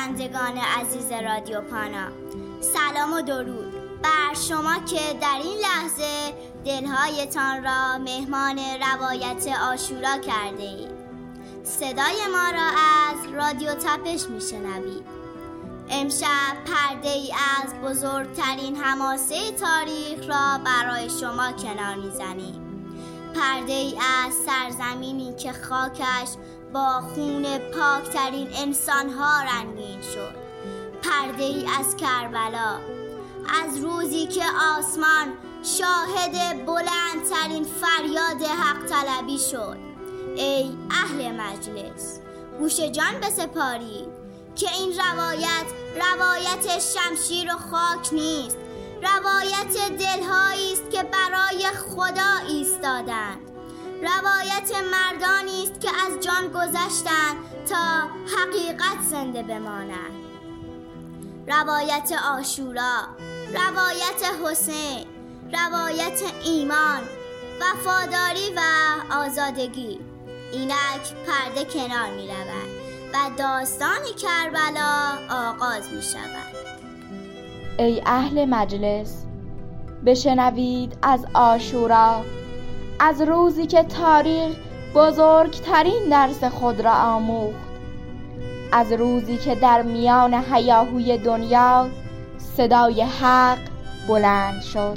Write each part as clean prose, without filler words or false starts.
شنوندگان عزیز رادیو پانا، سلام و درود بر شما که در این لحظه دلهایتان را مهمان روایت عاشورا کرده اید. صدای ما را از رادیو تپش میشنوید. امشب پرده ای از بزرگترین حماسه تاریخ را برای شما کنار میزنیم. پرده ای از سرزمینی که خاکش با خون پاکترین انسانها رنگین شد. پرده ای از کربلا، از روزی که آسمان شاهد بلندترین فریاد حق طلبی شد. ای اهل مجلس، گوش جان بسپارید که این روایت شمشیر و خاک نیست، روایت دلهایی است که برای خدا ایستادند، روایت مردانی است که از جان گذشتند تا حقیقت زنده بماند. روایت عاشورا، روایت حسین، روایت ایمان، وفاداری و آزادگی. اینک پرده کنار می رود و داستان کربلا آغاز می شود. ای اهل مجلس، بشنوید از عاشورا، از روزی که تاریخ بزرگترین درس خود را آموخت، از روزی که در میان هیاهوی دنیا صدای حق بلند شد.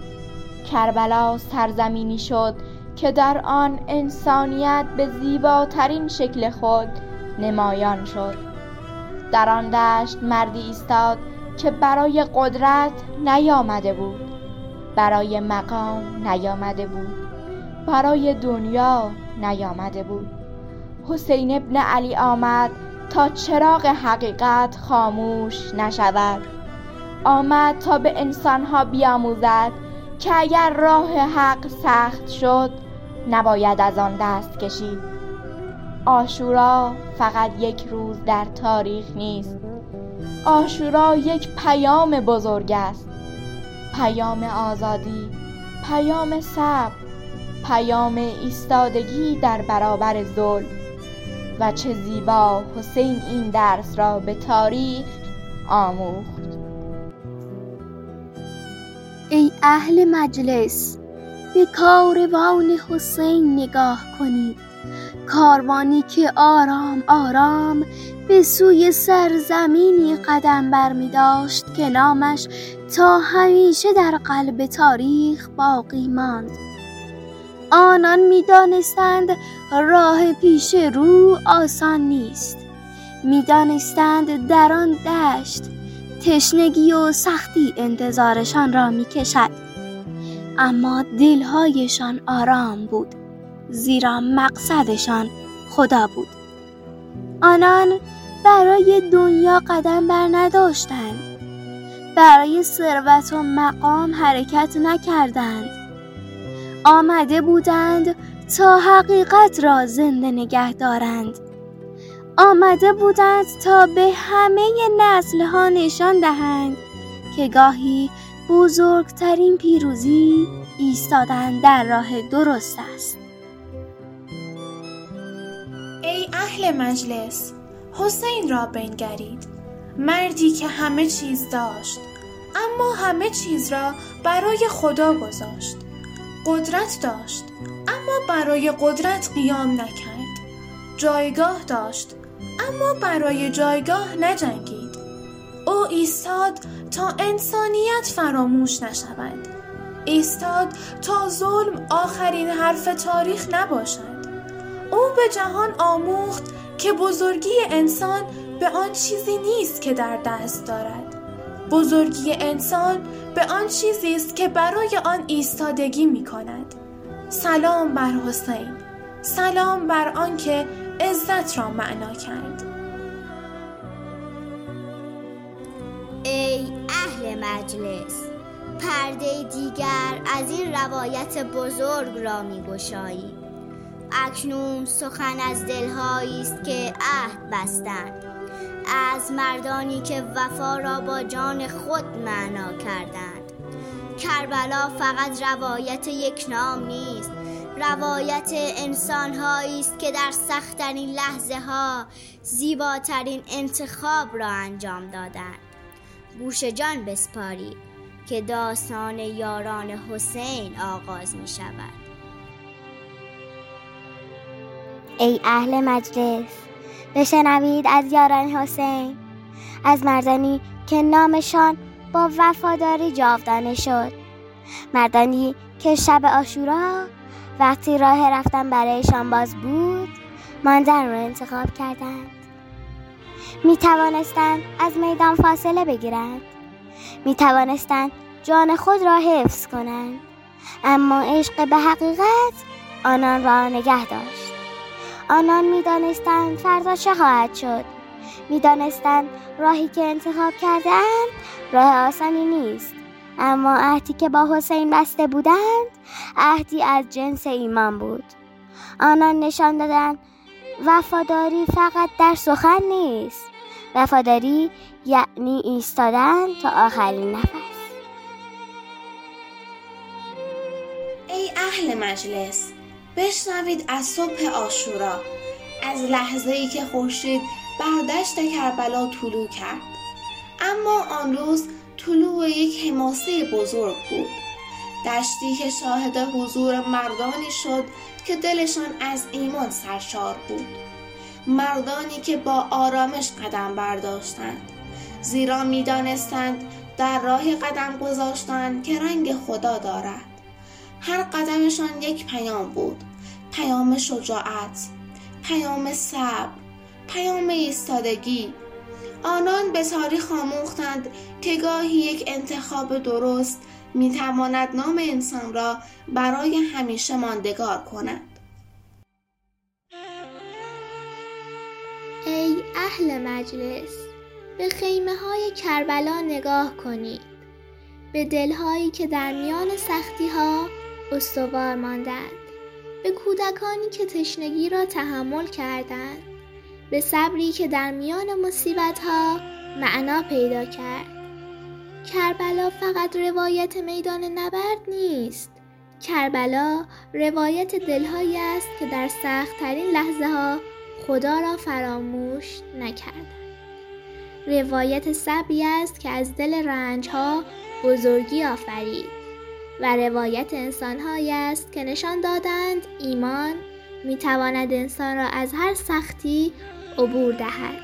کربلا سرزمینی شد که در آن انسانیت به زیباترین شکل خود نمایان شد. در آن دشت مردی ایستاد که برای قدرت نیامده بود، برای مقام نیامده بود، برای دنیا نیامده بود. حسین ابن علی آمد تا چراغ حقیقت خاموش نشود. آمد تا به انسانها بیاموزد که اگر راه حق سخت شد نباید از آن دست کشید. عاشورا فقط یک روز در تاریخ نیست. عاشورا یک پیام بزرگ است، پیام آزادی، پیام صبر، پیام ایستادگی در برابر ظلم. و چه زیبا حسین این درس را به تاریخ آموخت. ای اهل مجلس، به کاروان حسین نگاه کنید، کاروانی که آرام آرام به سوی سرزمینی قدم برمی داشت که نامش تا همیشه در قلب تاریخ باقی ماند. آنان می دانستند راه پیش رو آسان نیست، می دانستند در آن دشت تشنگی و سختی انتظارشان را می کشد، اما دلهایشان آرام بود، زیرا مقصدشان خدا بود. آنان برای دنیا قدم بر نداشتند، برای ثروت و مقام حرکت نکردند. آمده بودند تا حقیقت را زنده نگه دارند. آمده بودند تا به همه نسل‌ها نشان دهند که گاهی بزرگترین پیروزی ایستادن در راه درست است. ای اهل مجلس، حسین را بنگرید، مردی که همه چیز داشت اما همه چیز را برای خدا گذاشت. قدرت داشت اما برای قدرت قیام نکرد. جایگاه داشت اما برای جایگاه نجنگید. او ایستاد تا انسانیت فراموش نشود. ایستاد تا ظلم آخرین حرف تاریخ نباشد. او به جهان آموخت که بزرگی انسان به آن چیزی نیست که در دست دارد. بزرگی انسان به آن چیزی است که برای آن ایستادگی می کند. سلام بر حسین، سلام بر آن که عزت را معنا کرد. ای اهل مجلس، پرده دیگر از این روایت بزرگ را می گشاییم. اکنون سخن از دلهایی است که عهد بستند، از مردانی که وفا را با جان خود معنا کردند. کربلا فقط روایت یک نام نیست، روایت انسان‌هایی است که در سخت‌ترین لحظه‌ها زیباترین انتخاب را انجام دادند. گوش جان بسپارید که داستان یاران حسین آغاز می شود. ای اهل مجلس، بشنوید از یاران حسین، از مردانی که نامشان با وفاداری جاودانه شد، مردانی که شب عاشورا وقتی راه رفتن برایشان باز بود، ماندن را انتخاب کردند. می توانستند از میدان فاصله بگیرند، می توانستند جان خود را حفظ کنند، اما عشق به حقیقت آنان را نگه داشت. آنان می دانستند فردا چه خواهد شد، می دانستند راهی که انتخاب کرده اند راه آسانی نیست، اما عهدی که با حسین بسته بودند عهدی از جنس ایمان بود. آنان نشان دادند وفاداری فقط در سخن نیست، وفاداری یعنی ایستادن تا آخرین نفس. ای اهل مجلس، بشنوید از صبح عاشورا، از لحظه‌ای که خورشید بر دشت کربلا طلوع کرد. اما آن روز طلوع یک حماسه بزرگ بود، دشتی که شاهد حضور مردانی شد که دلشان از ایمان سرشار بود، مردانی که با آرامش قدم برداشتند، زیرا می دانستند در راه قدم گذاشتند که رنگ خدا دارد. هر قدمشان یک پیام بود، پیام شجاعت، پیام صبر، پیام ایستادگی. آنان به تاریخ آموختند که گاهی یک انتخاب درست می تواند نام انسان را برای همیشه ماندگار کند. ای اهل مجلس، به خیمه های کربلا نگاه کنید، به دلهایی که در میان سختی ها استوار ماندند، به کودکانی که تشنگی را تحمل کردند، به صبری که در میان مصیبت ها معنا پیدا کرد. کربلا فقط روایت میدان نبرد نیست، کربلا روایت دلهایی است که در سخت‌ترین لحظه ها خدا را فراموش نکردند. روایت صبری است که از دل رنج ها بزرگی آفرید و روایت انسان‌هایی است که نشان دادند ایمان می‌تواند انسان را از هر سختی عبور دهد.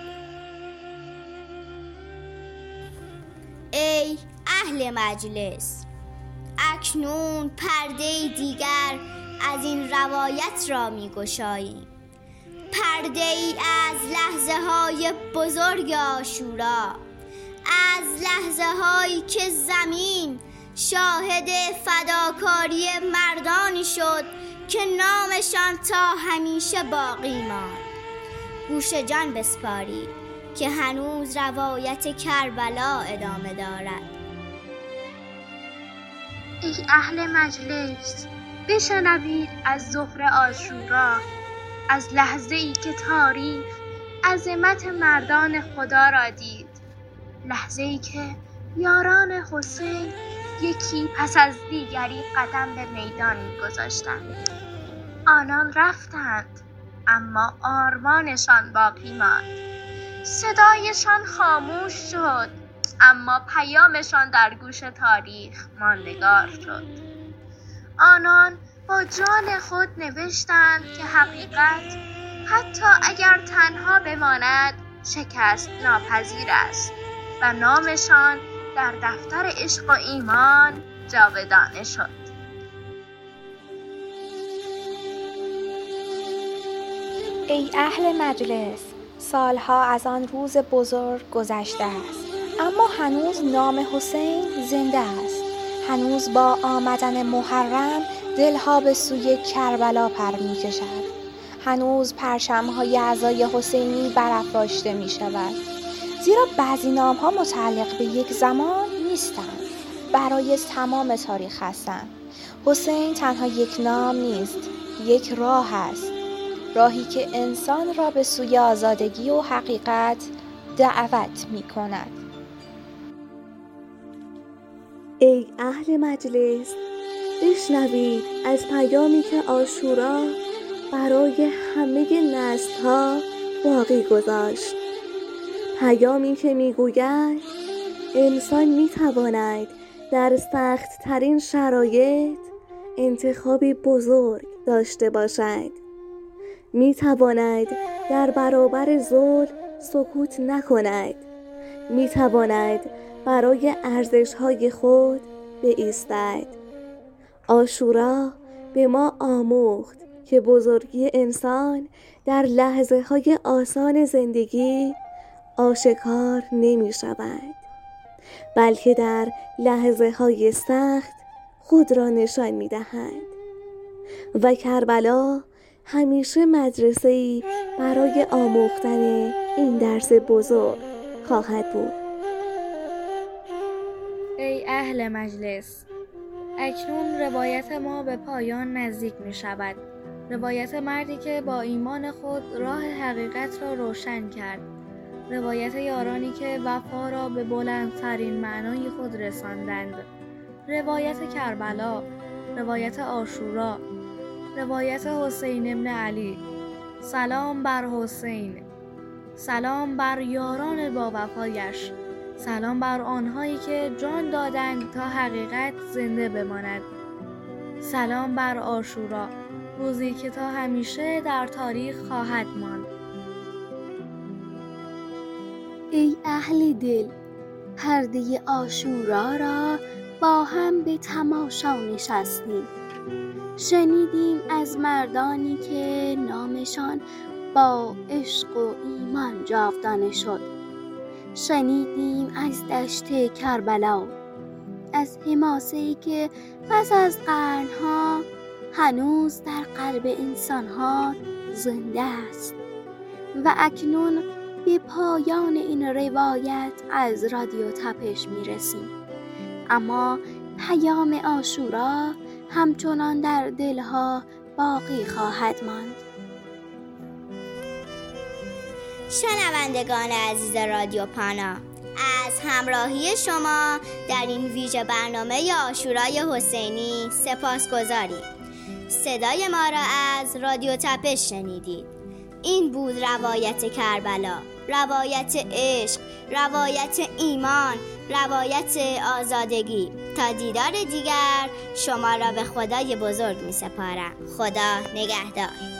ای اهل مجلس، اکنون پرده دیگر از این روایت را می‌گشاییم، پرده ای از لحظه های بزرگ عاشورا، از لحظه هایی که زمین شاهد فداکاری مردانی شد که نامشان تا همیشه باقی ماند. گوش جان بسپارید که هنوز روایت کربلا ادامه دارد. ای اهل مجلس، بشنوید از ظهر عاشورا، از لحظه‌ای که تاریخ عظمت مردان خدا را دید، لحظه‌ای که یاران حسین یکی پس از دیگری قدم به میدان گذاشتند. آنان رفتند اما آرمانشان باقی ماند. صدایشان خاموش شد اما پیامشان در گوش تاریخ ماندگار شد. آنان با جان خود نوشتند که حقیقت حتی اگر تنها بماند شکست ناپذیر است و نامشان در دفتر عشق و ایمان جاودانه شد. ای اهل مجلس، سالها از آن روز بزرگ گذشته است، اما هنوز نام حسین زنده است. هنوز با آمدن محرم دلها به سوی کربلا پر می کشد. هنوز پرچم‌های اعضای حسینی برافراشته می شود. زیرا بعضی نام‌ها متعلق به یک زمان نیستند، برای تمام تاریخ هستند. حسین تنها یک نام نیست، یک راه است، راهی که انسان را به سوی آزادگی و حقیقت دعوت می کند. ای اهل مجلس، بشنوید از پیامی که عاشورا برای همه نسل‌ها باقی گذاشت. پیامی که میگوید انسان میتواند در سخت ترین شرایط انتخابی بزرگ داشته باشد. میتواند در برابر ظلم سکوت نکند. میتواند برای ارزش‌های خود بایستد. عاشورا به ما آموخت که بزرگی انسان در لحظه‌های آسان زندگی آشکار نمی شود، بلکه در لحظه‌های سخت خود را نشان می دهند. و کربلا همیشه مدرسه‌ای برای آموختن این درس بزرگ خواهد بود. ای اهل مجلس، اکنون روایت ما به پایان نزدیک می شود. روایت مردی که با ایمان خود راه حقیقت را روشن کرد. روایت یارانی که وفا را به بلندترین معنای خود رساندند. روایت کربلا، روایت عاشورا، روایت حسین ابن علی. سلام بر حسین، سلام بر یاران با وفایش، سلام بر آنهایی که جان دادند تا حقیقت زنده بماند. سلام بر عاشورا، روزی که تا همیشه در تاریخ خواهد ماند. ای اهل دل، پرده عاشورا را با هم به تماشا نشستیم. شنیدیم از مردانی که نامشان با عشق و ایمان جاودانه شد. شنیدیم از دشت کربلا، از حماسه‌ای که پس از قرنها هنوز در قلب انسانها زنده است. و اکنون به پایان این روایت از رادیو تپش میرسیم. اما پیام عاشورا همچنان در دلها باقی خواهد ماند. شنوندگان عزیز رادیو پانا، از همراهی شما در این ویژه برنامه عاشورای حسینی سپاسگزاریم. صدای ما را از رادیو تپش شنیدید. این بود روایت کربلا، روایت عشق، روایت ایمان، روایت آزادگی. تا دیدار دیگر شما را به خدای بزرگ می سپارم. خدا نگهدار.